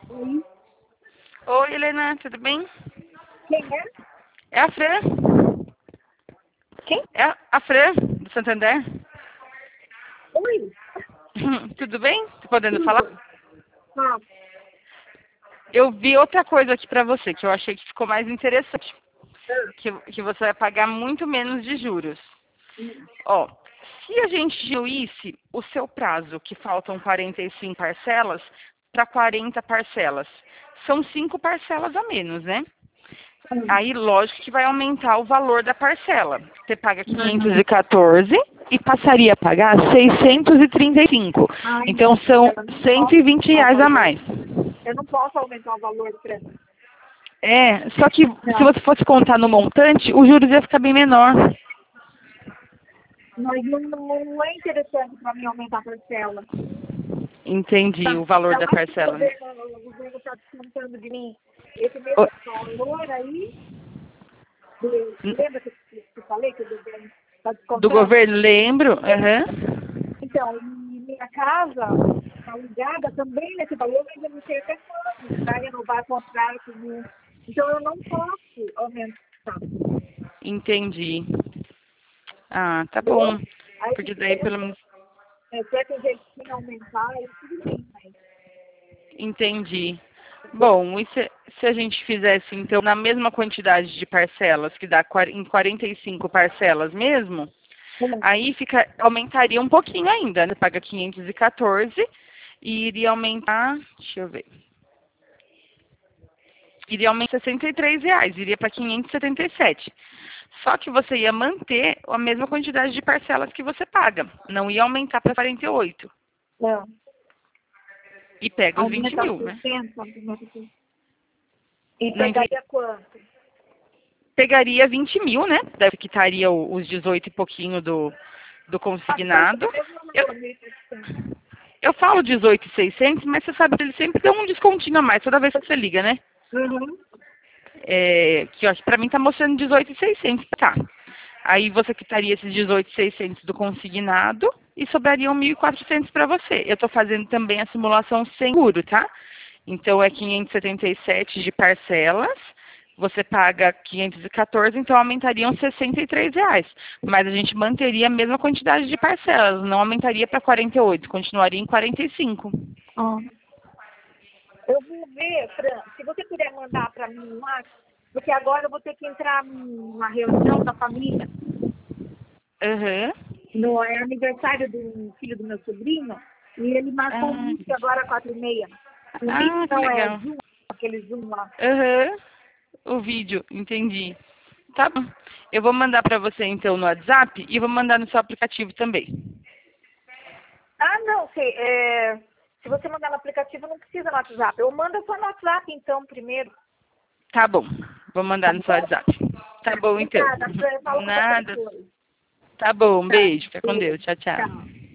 Oi. Oi, Helena, tudo bem? Quem é? É a Fran. Quem? É a Fran, do Santander. Oi. Tudo bem? Tá podendo falar? Tudo. Ah, Eu vi outra coisa aqui pra você, que eu achei que ficou mais interessante. ah, Que você vai pagar muito menos de juros. Ó, se a gente diluísse o seu prazo, que faltam 45 parcelas, para 40 parcelas, são 5 parcelas a menos, né? Aí, lógico que vai aumentar o valor da parcela. Você paga 514 e passaria a pagar 635. Ai, Então, não. são Eu não posso aumentar o R$ 120 a valor. mais. Eu não posso aumentar o valor para. É, só que se Não. você fosse contar no montante, o juros ia ficar bem menor. Mas não é interessante para mim aumentar a parcela. Entendi Tá? o valor Eu da acho que parcela, né? o governo está descontando de mim esse mesmo O- valor aí. Lembra que eu falei que o governo está Do descontando? governo, lembro. Aham. Então, e minha casa está alugada também nesse valor, mas eu não sei até quando vai renovar contrato. Né? Então, eu não posso aumentar. Entendi. Ah, tá Entendeu? bom. Aí, Porque se daí tem, pelo menos. se é que jeitinho aumentar, aí tudo bem, mas Entendi. Bom, e se a gente fizesse, então, na mesma quantidade de parcelas, que dá em 45 parcelas mesmo, aí aumentaria um pouquinho ainda, né? Paga 514 e iria aumentar, deixa eu ver, iria aumentar R$ 63, iria para 577. Só que você ia manter a mesma quantidade de parcelas que você paga, não ia aumentar para 48. não. E pega os 20 Aumentar mil, né? 60, aumenta 60. E Não entendi. pegaria quanto? Pegaria 20 mil, né? Deve quitaria os 18 e pouquinho do Ah, então consignado. fica mesmo no Eu, valor 1.700. eu falo 18.600, mas você sabe que ele sempre dá um descontinho a mais toda vez que você liga, né? Uhum. É, que ó, pra mim tá mostrando 18.600, tá? Aí você quitaria esses 18.600 do consignado e sobrariam 1.400 para você. Eu tô fazendo também a simulação sem seguro, tá? Então é 577 de parcelas, você paga 514, então aumentariam R$ 63. Mas a gente manteria a mesma quantidade de parcelas, não aumentaria para 48, continuaria em 45. Ah. Eu vou ver, Fran, se você puder mandar para mim lá, porque agora eu vou ter que entrar numa reunião da família. Aham. No é aniversário do filho do meu sobrinho, e ele marcou um Ah, Meet agora às 4h30. O Meet ah, que não é legal. Zoom, aquele Zoom lá. Aham. O vídeo, entendi. Tá bom. Eu vou mandar para você então no WhatsApp e vou mandar no seu aplicativo também. Ah, não, sei. Se você mandar no aplicativo, não precisa no WhatsApp. Eu mando só no WhatsApp, então, primeiro. Tá bom. Vou Tá mandar no seu bom? WhatsApp. Tá bom então. Obrigada, Fran. Eu falo com você Nada. depois. Tá bom. Tá. Beijo. Fica com Beijo. Deus. Tchau, tchau. Tchau.